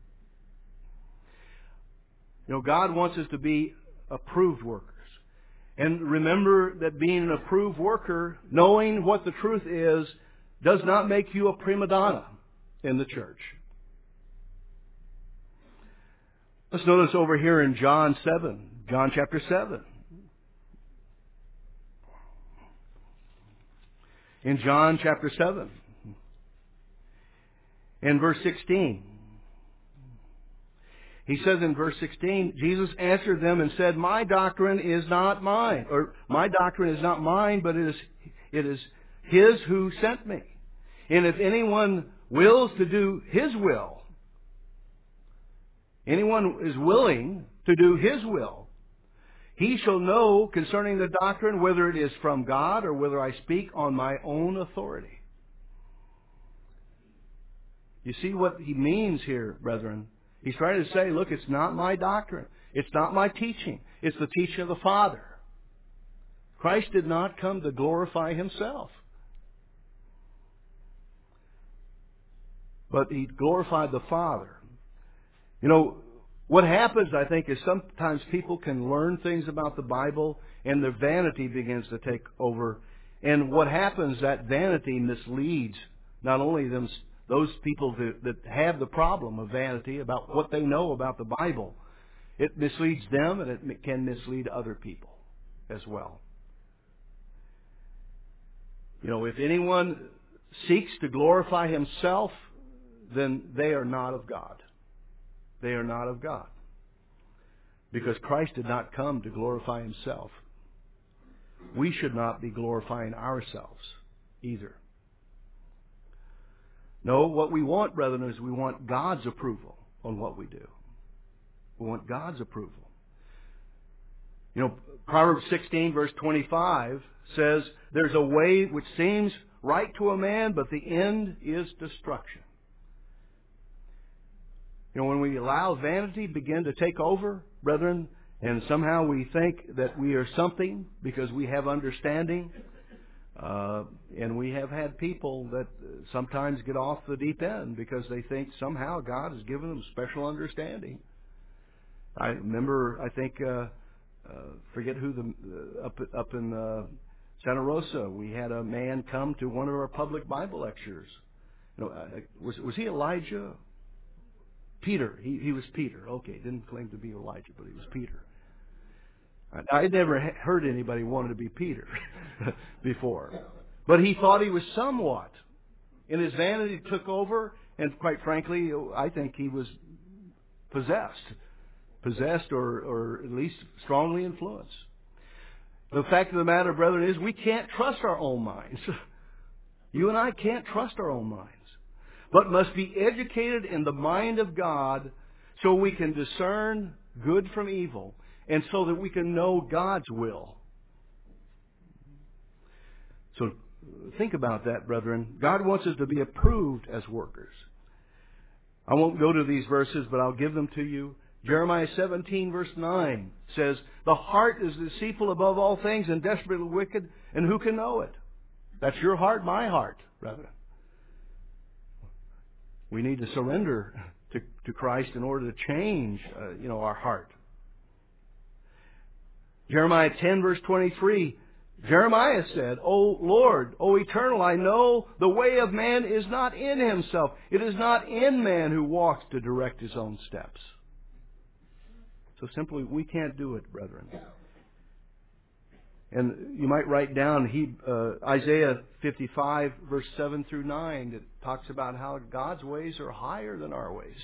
You know, God wants us to be approved workers. And remember that being an approved worker, knowing what the truth is, does not make you a prima donna in the church. Let's notice over here in John seven, John chapter seven. In John chapter seven, in verse sixteen, he says in verse sixteen, Jesus answered them and said, "My doctrine is not mine," or "My doctrine is not mine, but it is it is His who sent me. And if anyone wills to do His will, anyone is willing to do His will, He shall know concerning the doctrine whether it is from God or whether I speak on my own authority. You see what he means here, brethren? He's trying to say, look, it's not my doctrine. It's not my teaching. It's the teaching of the Father. Christ did not come to glorify himself, but he glorified the Father. You know, what happens, I think, is sometimes people can learn things about the Bible and their vanity begins to take over. And what happens, that vanity misleads not only them, those people that, that have the problem of vanity about what they know about the Bible. It misleads them and it can mislead other people as well. You know, if anyone seeks to glorify himself, then they are not of God. They are not of God. Because Christ did not come to glorify himself. We should not be glorifying ourselves either. No, what we want, brethren, is we want God's approval on what we do. We want God's approval. You know, Proverbs sixteen, verse twenty-five says, there's a way which seems right to a man, but the end is destruction. You know, when we allow vanity begin to take over, brethren, and somehow we think that we are something because we have understanding, uh, and we have had people that sometimes get off the deep end because they think somehow God has given them special understanding. I remember, I think, uh, uh, forget who the uh, up up in uh, Santa Rosa, we had a man come to one of our public Bible lectures. You know, uh, was was he Elijah? Peter. He he was Peter. Okay, didn't claim to be Elijah, but he was Peter. I, I never heard anybody wanted to be Peter before, but he thought he was somewhat, and his vanity took over. And quite frankly, I think he was possessed. Possessed or, or at least strongly influenced. The fact of the matter, brethren, is we can't trust our own minds. You and I can't trust our own minds, but must be educated in the mind of God so we can discern good from evil and so that we can know God's will. So think about that, brethren. God wants us to be approved as workers. I won't go to these verses, but I'll give them to you. Jeremiah seventeen, verse nine says, the heart is deceitful above all things and desperately wicked, and who can know it? That's your heart, my heart, brethren. We need to surrender to, to Christ in order to change, uh, you know, our heart. Jeremiah ten, verse twenty-three, Jeremiah said, O Lord, O Eternal, I know the way of man is not in himself. It is not in man who walks to direct his own steps. So simply, we can't do it, brethren. And you might write down he, uh, Isaiah fifty-five, verse seven through nine, that talks about how God's ways are higher than our ways.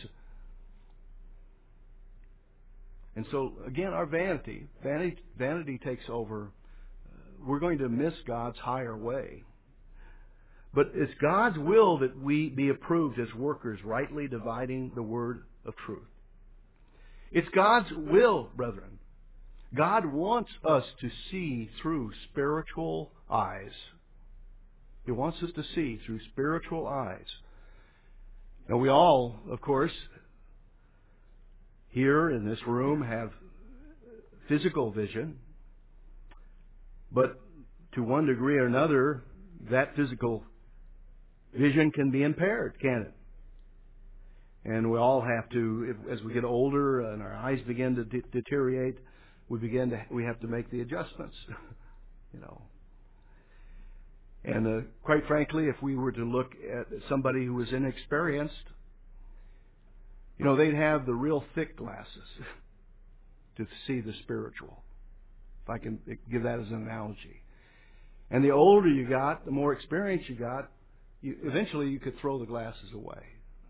And so, again, our vanity, vanity, vanity takes over. We're going to miss God's higher way. But it's God's will that we be approved as workers, rightly dividing the word of truth. It's God's will, brethren. God wants us to see through spiritual eyes. He wants us to see through spiritual eyes. Now, we all, of course, here in this room have physical vision. But to one degree or another, that physical vision can be impaired, can it? And we all have to, if, as we get older and our eyes begin to de- deteriorate, we begin to we have to make the adjustments, you know. And uh, quite frankly, if we were to look at somebody who was inexperienced, you know, they'd have the real thick glasses to see the spiritual, if I can give that as an analogy. And the older you got, the more experience you got, you, eventually you could throw the glasses away.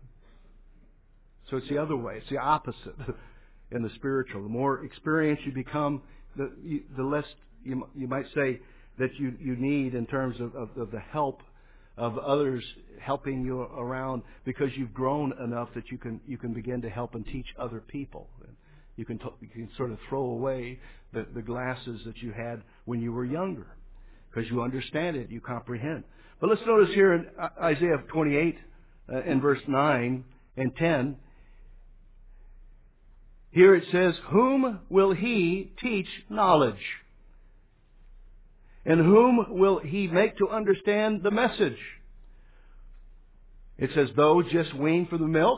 So it's the other way. It's the opposite in the spiritual. The more experienced you become, the, you, the less you, you might say that you, you need in terms of, of, of the help of others helping you around, because you've grown enough that you can you can begin to help and teach other people. You can, t- you can sort of throw away the, the glasses that you had when you were younger, because you understand it, you comprehend. But let's notice here in Isaiah twenty-eight, uh, in verse nine and ten, here it says, "Whom will he teach knowledge? And whom will he make to understand the message?" It says, those just weaned from the milk,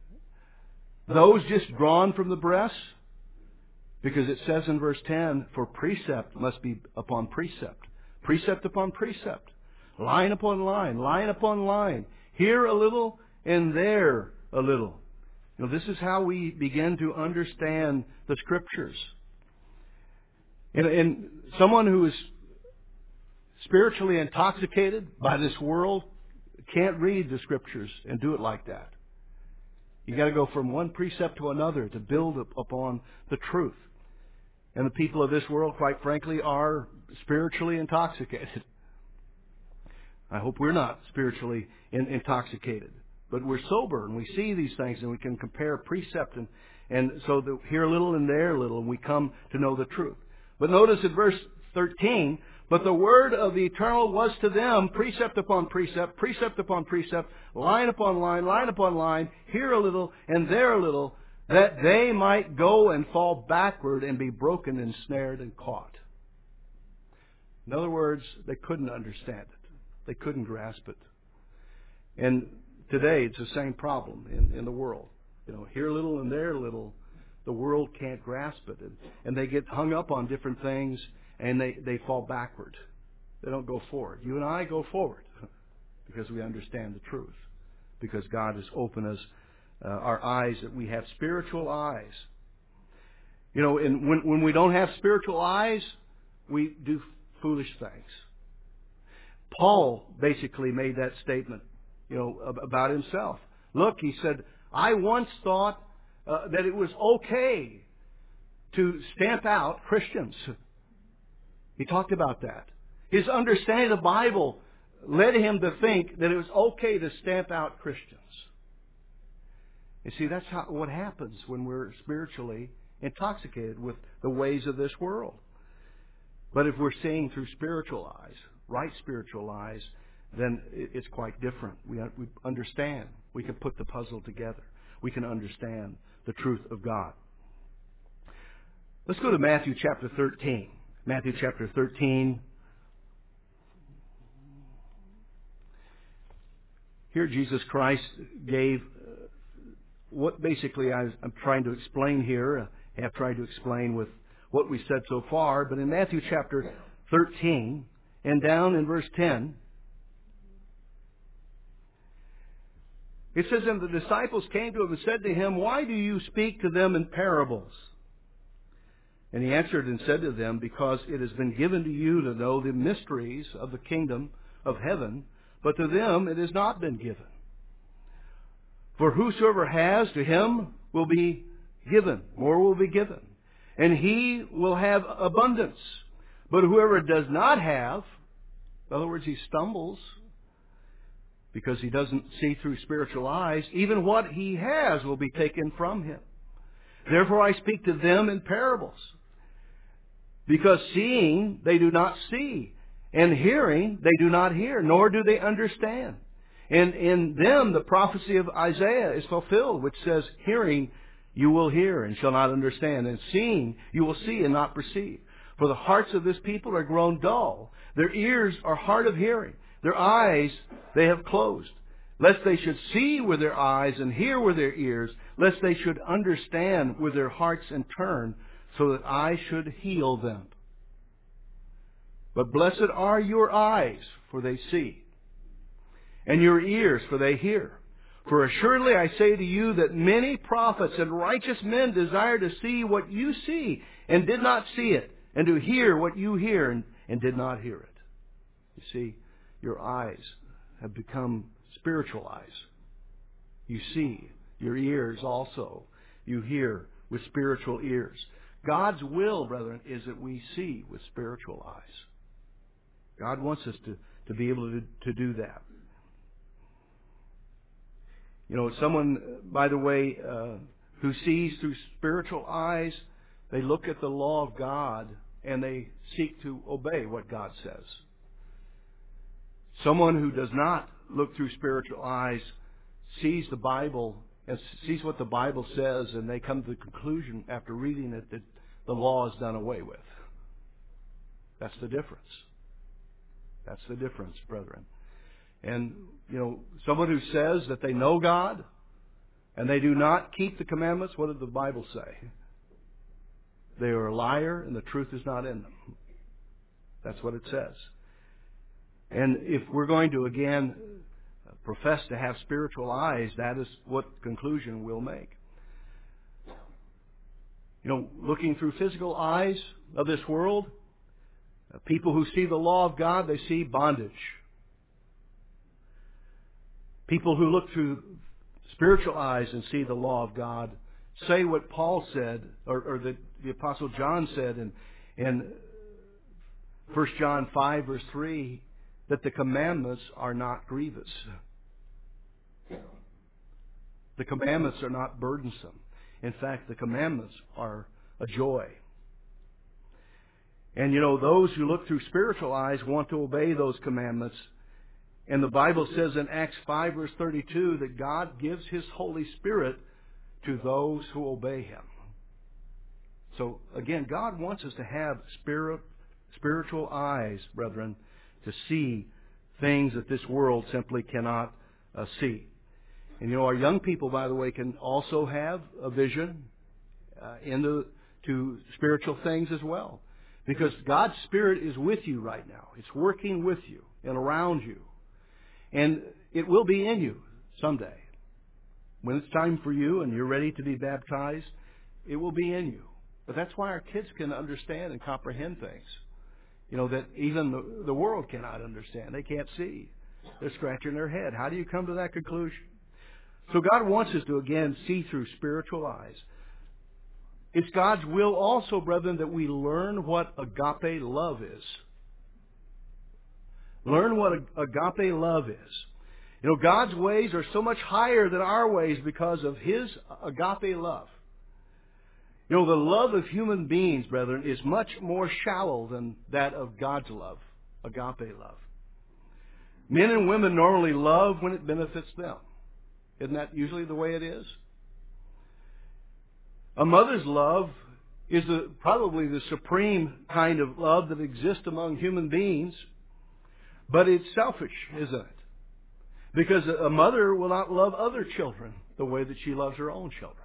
those just drawn from the breast, because it says in verse ten, for precept must be upon precept, precept upon precept, line upon line, line upon line, here a little and there a little. You know, this is how we begin to understand the Scriptures. And, and someone who is spiritually intoxicated by this world can't read the Scriptures and do it like that. You got to go from one precept to another to build up upon the truth. And the people of this world, quite frankly, are spiritually intoxicated. I hope we're not spiritually in, intoxicated, but we're sober and we see these things and we can compare precept and and so that here a little and there a little, and we come to know the truth. But notice in verse thirteen, but the word of the Eternal was to them precept upon precept, precept upon precept, line upon line, line upon line, here a little and there a little, that they might go and fall backward and be broken and snared and caught. In other words, they couldn't understand it. They couldn't grasp it. And today it's the same problem in, in the world. You know, here a little and there a little, the world can't grasp it. And, and they get hung up on different things and they, they fall backward. They don't go forward. You and I go forward because we understand the truth. Because God has opened us, uh, our eyes, that we have spiritual eyes. You know, and when, when we don't have spiritual eyes, we do foolish things. Paul basically made that statement, you know, about himself. Look, he said, I once thought uh, that it was okay to stamp out Christians. He talked about that. His understanding of the Bible led him to think that it was okay to stamp out Christians. You see, that's how, what happens when we're spiritually intoxicated with the ways of this world. But if we're seeing through spiritual eyes, right spiritual eyes, then it's quite different. We we understand. We can put the puzzle together. We can understand the truth of God. Let's go to Matthew chapter thirteen. Matthew chapter thirteen. Here Jesus Christ gave what basically I'm trying to explain here. I have tried to explain with what we said so far. But in Matthew chapter thirteen and down in verse ten, it says, and the disciples came to him and said to him, why do you speak to them in parables? And he answered and said to them, because it has been given to you to know the mysteries of the kingdom of heaven, but to them it has not been given. For whosoever has, to him will be given, more will be given, and he will have abundance. But whoever does not have, in other words, he stumbles because he doesn't see through spiritual eyes, even what he has will be taken from him. Therefore I speak to them in parables, because seeing they do not see, and hearing they do not hear, nor do they understand. And in them the prophecy of Isaiah is fulfilled, which says, hearing you will hear and shall not understand, and seeing you will see and not perceive. For the hearts of this people are grown dull, their ears are hard of hearing, their eyes they have closed, lest they should see with their eyes and hear with their ears, lest they should understand with their hearts and turn, so that I should heal them. But blessed are your eyes, for they see, and your ears, for they hear. For assuredly I say to you that many prophets and righteous men desire to see what you see, and did not see it, and to hear what you hear, and, and did not hear it. You see, your eyes have become spiritual eyes. You see, your ears also, you hear with spiritual ears. God's will, brethren, is that we see with spiritual eyes. God wants us to, to be able to, to do that. You know, someone, by the way, uh, who sees through spiritual eyes, they look at the law of God and they seek to obey what God says. Someone who does not look through spiritual eyes sees the Bible and sees what the Bible says, and they come to the conclusion after reading it that the law is done away with. That's the difference. That's the difference, brethren. And, you know, someone who says that they know God and they do not keep the commandments, what did the Bible say? They are a liar and the truth is not in them. That's what it says. And if we're going to, again, profess to have spiritual eyes, that is what conclusion we'll make. You know, looking through physical eyes of this world, people who see the law of God, they see bondage. People who look through spiritual eyes and see the law of God say what Paul said, or, or the, the Apostle John said in, in First John five, verse three, that the commandments are not grievous. The commandments are not burdensome. In fact, the commandments are a joy. And you know, those who look through spiritual eyes want to obey those commandments. And the Bible says in Acts five, verse thirty-two, that God gives His Holy Spirit to those who obey Him. So, again, God wants us to have spirit, spiritual eyes, brethren, to see things that this world simply cannot uh, see. And you know, our young people, by the way, can also have a vision uh, into to spiritual things as well. Because God's Spirit is with you right now. It's working with you and around you. And it will be in you someday. When it's time for you and you're ready to be baptized, it will be in you. But that's why our kids can understand and comprehend things, you know, that even the, the world cannot understand. They can't see. They're scratching their head. How do you come to that conclusion? So God wants us to, again, see through spiritual eyes. It's God's will also, brethren, that we learn what agape love is. Learn what agape love is. You know, God's ways are so much higher than our ways because of His agape love. You know, the love of human beings, brethren, is much more shallow than that of God's love, agape love. Men and women normally love when it benefits them. Isn't that usually the way it is? A mother's love is the, probably the supreme kind of love that exists among human beings, but it's selfish, isn't it? Because a mother will not love other children the way that she loves her own children.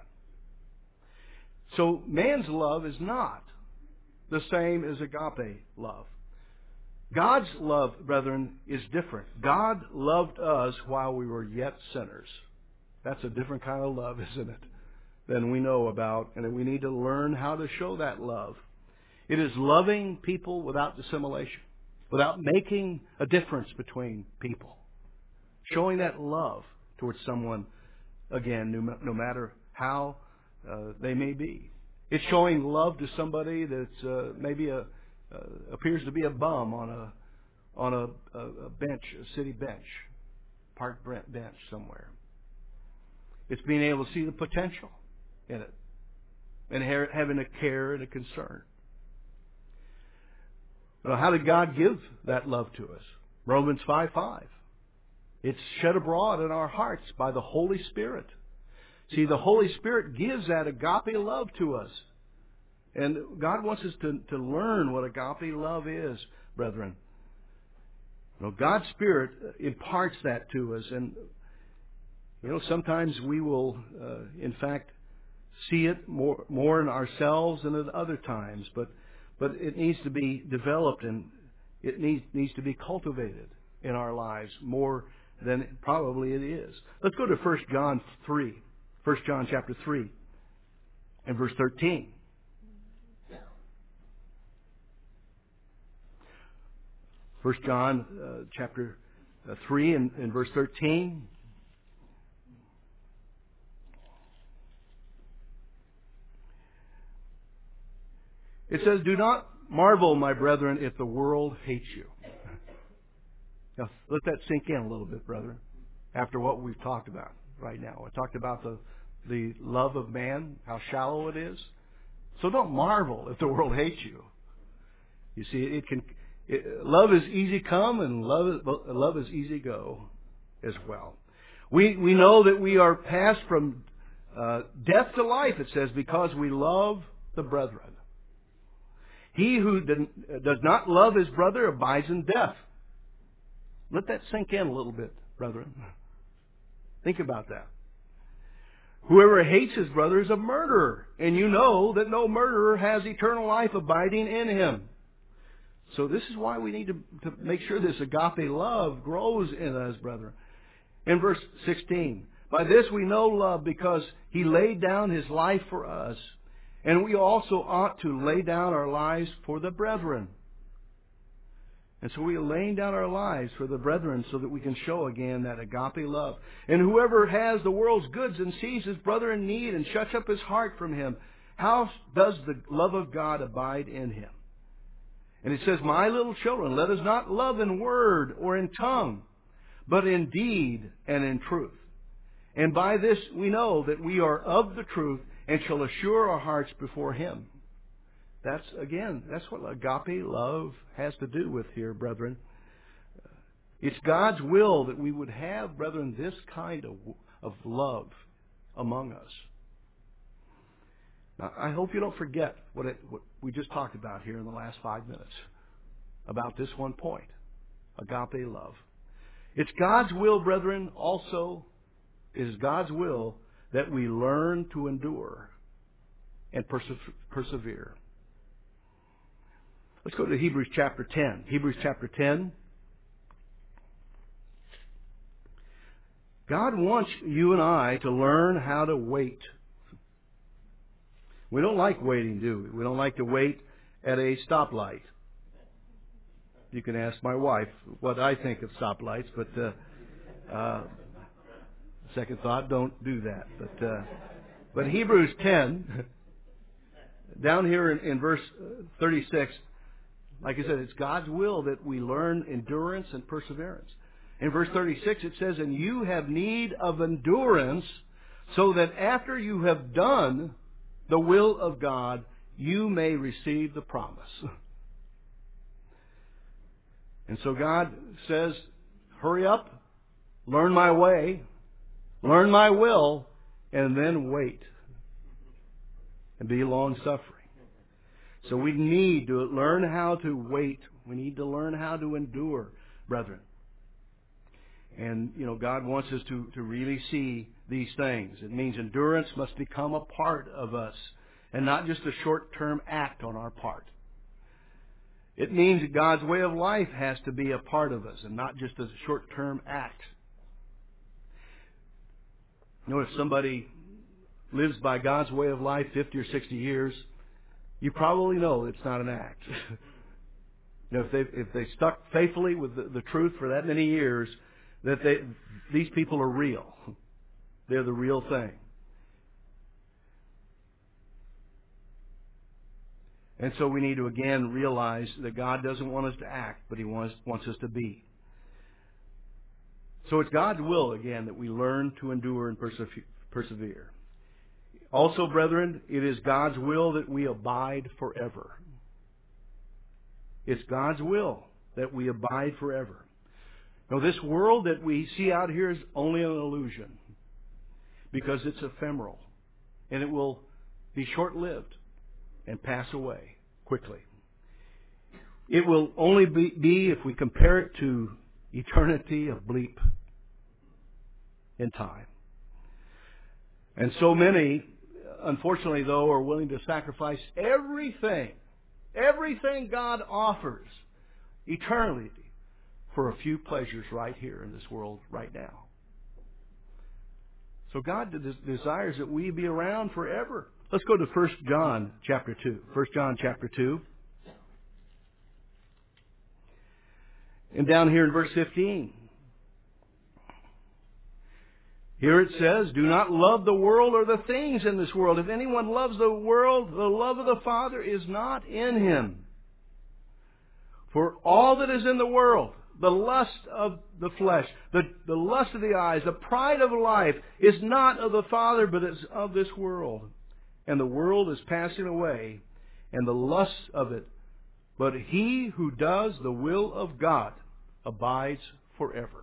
So man's love is not the same as agape love. God's love, brethren, is different. God loved us while we were yet sinners. That's a different kind of love, isn't it, than we know about, and we need to learn how to show that love. It is loving people without dissimulation, without making a difference between people. Showing that love towards someone, again, no, no matter how uh, they may be. It's showing love to somebody that's uh, maybe a uh, appears to be a bum on a on a, a, a bench, a city bench, park bench somewhere. It's being able to see the potential in it and having a care and a concern. Well, how did God give that love to us? Romans five five. It's shed abroad in our hearts by the Holy Spirit. See, the Holy Spirit gives that agape love to us. And God wants us to, to learn what agape love is, brethren. You know, God's Spirit imparts that to us. And, you know, sometimes we will, uh, in fact, see it more, more in ourselves than at other times. But, but it needs to be developed and it needs, needs to be cultivated in our lives more than probably it is. Let's go to First John three. First John chapter three and verse thirteen. First John uh, chapter uh, three and, and verse thirteen. It says, "Do not marvel, my brethren, if the world hates you." Now, let that sink in a little bit, brethren, after what we've talked about right now. I talked about the the love of man, how shallow it is. So don't marvel if the world hates you. You see, it can. It, love is easy come and love love is easy go, as well. We we know that we are passed from uh, death to life. It says because we love the brethren. He who does not love his brother abides in death. Let that sink in a little bit, brethren. Think about that. Whoever hates his brother is a murderer, and you know that no murderer has eternal life abiding in him. So this is why we need to, to make sure this agape love grows in us, brethren. In verse sixteen, by this we know love because he laid down his life for us, and we also ought to lay down our lives for the brethren. And so we are laying down our lives for the brethren so that we can show again that agape love. And whoever has the world's goods and sees his brother in need and shuts up his heart from him, how does the love of God abide in him? And it says, my little children, let us not love in word or in tongue, but in deed and in truth. And by this we know that we are of the truth and shall assure our hearts before him. That's, again, that's what agape love has to do with here, brethren. It's God's will that we would have, brethren, this kind of, of love among us. Now, I hope you don't forget what, it, what we just talked about here in the last five minutes about this one point, agape love. It's God's will, brethren, also, it is God's will that we learn to endure and persevere. Let's go to Hebrews chapter ten. Hebrews chapter ten. God wants you and I to learn how to wait. We don't like waiting, do we? We don't like to wait at a stoplight. You can ask my wife what I think of stoplights, but uh, uh, second thought, don't do that. But uh, but Hebrews ten, down here in, in verse thirty-six, like I said, it's God's will that we learn endurance and perseverance. In verse thirty-six it says, and you have need of endurance, so that after you have done the will of God, you may receive the promise. And so God says, hurry up, learn my way, learn my will, and then wait. And be long-suffering. So we need to learn how to wait. We need to learn how to endure, brethren. And, you know, God wants us to, to really see these things. It means endurance must become a part of us and not just a short-term act on our part. It means that God's way of life has to be a part of us and not just a short-term act. You know, if somebody lives by God's way of life fifty or sixty years, you probably know it's not an act. You know, if they if they stuck faithfully with the, the truth for that many years, that they these people are real. They're the real thing. And so we need to again realize that God doesn't want us to act, but He wants wants us to be. So it's God's will again that we learn to endure and persevere. Also, brethren, it is God's will that we abide forever. It's God's will that we abide forever. Now, this world that we see out here is only an illusion because it's ephemeral and it will be short-lived and pass away quickly. It will only be, be if we compare it to eternity, a bleep in time. And so many, unfortunately, though, are willing to sacrifice everything, everything God offers eternally for a few pleasures right here in this world right now. So God des- desires that we be around forever. Let's go to First John chapter two. First John chapter two. And down here in verse fifteen. Here it says, do not love the world or the things in this world. If anyone loves the world, the love of the Father is not in him. For all that is in the world, the lust of the flesh, the, the lust of the eyes, the pride of life is not of the Father, but is of this world. And the world is passing away, and the lusts of it. But he who does the will of God abides forever.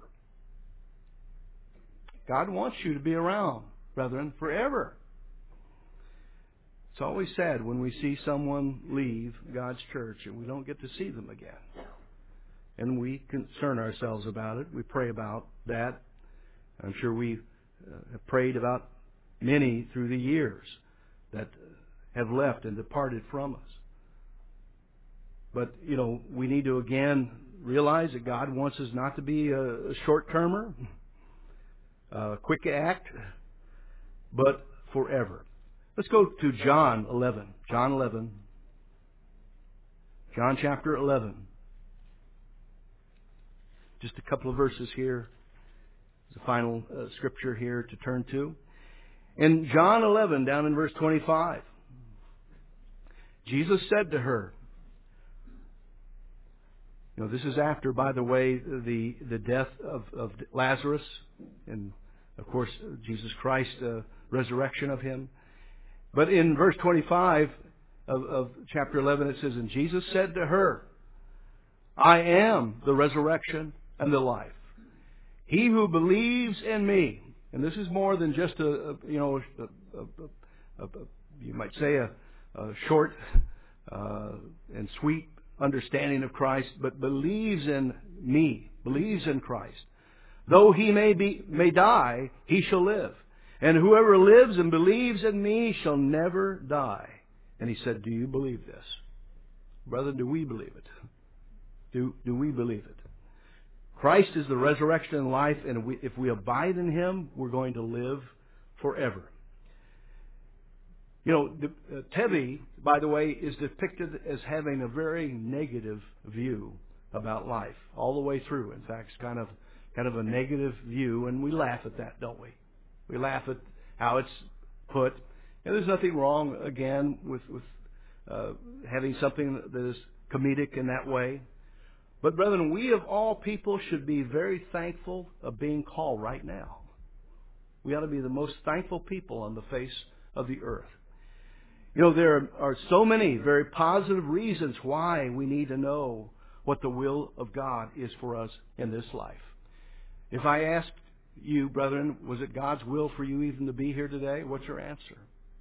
God wants you to be around, brethren, forever. It's always sad when we see someone leave God's church and we don't get to see them again. And we concern ourselves about it. We pray about that. I'm sure we uh, have prayed about many through the years that have left and departed from us. But, you know, we need to again realize that God wants us not to be a, a short-termer, a quick act, but forever. Let's go to John eleven. John eleven. John chapter eleven. Just a couple of verses here. The final uh, scripture here to turn to. In John eleven, down in verse twenty-five, Jesus said to her, you know, this is after, by the way, the, the death of, of Lazarus and, of course, Jesus Christ, uh, resurrection of him. But in verse twenty-five of, of chapter eleven, it says, and Jesus said to her, I am the resurrection and the life. He who believes in me, and this is more than just a, a you know, a, a, a, a, you might say a, a short uh, and sweet understanding of Christ, but believes in me, believes in Christ. Though he may be may die, he shall live. And whoever lives and believes in me shall never die. And he said, do you believe this? Brother, do we believe it? Do, do we believe it? Christ is the resurrection and life, and we, if we abide in him, we're going to live forever. You know, the, uh, Tevi, by the way, is depicted as having a very negative view about life all the way through. In fact, it's kind of kind of a negative view, and we laugh at that, don't we? We laugh at how it's put. And there's nothing wrong, again, with, with uh, having something that is comedic in that way. But, brethren, we of all people should be very thankful of being called right now. We ought to be the most thankful people on the face of the earth. You know, there are so many very positive reasons why we need to know what the will of God is for us in this life. If I asked you, brethren, was it God's will for you even to be here today? What's your answer?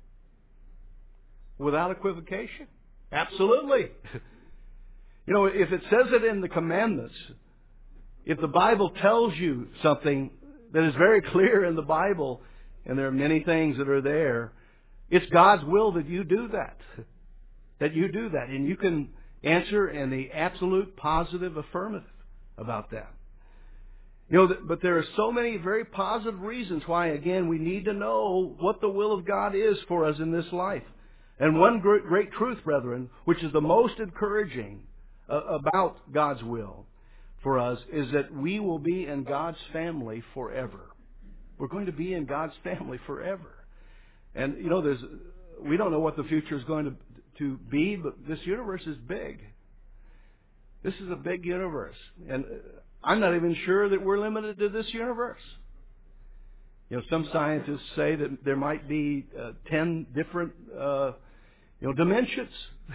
Without equivocation? Absolutely. You know, if it says it in the commandments, if the Bible tells you something that is very clear in the Bible, and there are many things that are there, it's God's will that you do that. That you do that. And you can answer in the absolute positive affirmative about that. You know, but there are so many very positive reasons why, again, we need to know what the will of God is for us in this life. And one great, great truth, brethren, which is the most encouraging uh, about God's will for us, is that we will be in God's family forever. We're going to be in God's family forever. And, you know, there's we don't know what the future is going to, to be, but this universe is big. This is a big universe. And I'm not even sure that we're limited to this universe. You know, some scientists say that there might be uh, ten different, uh, you know, dimensions.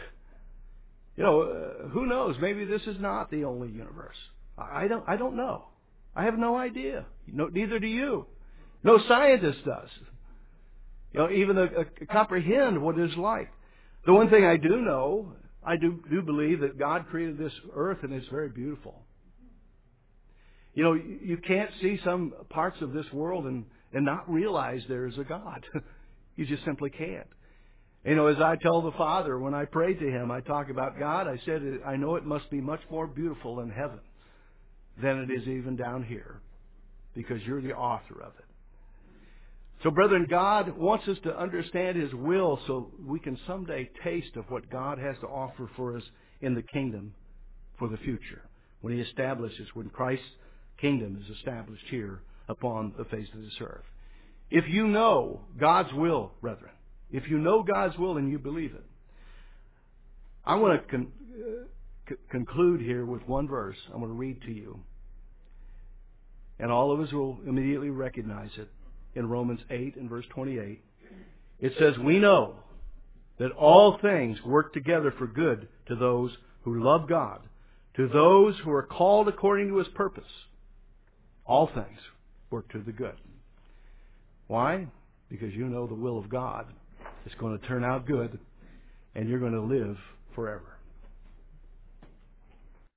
You know, uh, who knows? Maybe this is not the only universe. I don't. I don't know. I have no idea. No, neither do you. No scientist does. You know, even a, a comprehend what it is like. The one thing I do know, I do do believe that God created this earth and it's very beautiful. You know, you can't see some parts of this world and, and not realize there is a God. You just simply can't. You know, as I tell the Father, when I pray to Him, I talk about God, I said, I know it must be much more beautiful in heaven than it is even down here, because you're the author of it. So, brethren, God wants us to understand His will so we can someday taste of what God has to offer for us in the kingdom for the future, when He establishes, when Christ's kingdom is established here upon the face of this earth. If you know God's will, brethren, if you know God's will and you believe it, I want to con- c- conclude here with one verse. I'm going to read to you. And all of us will immediately recognize it. In Romans eight and verse twenty-eight. It says, we know that all things work together for good to those who love God, to those who are called according to His purpose. All things work to the good. Why? Because you know the will of God is going to turn out good, and you're going to live forever.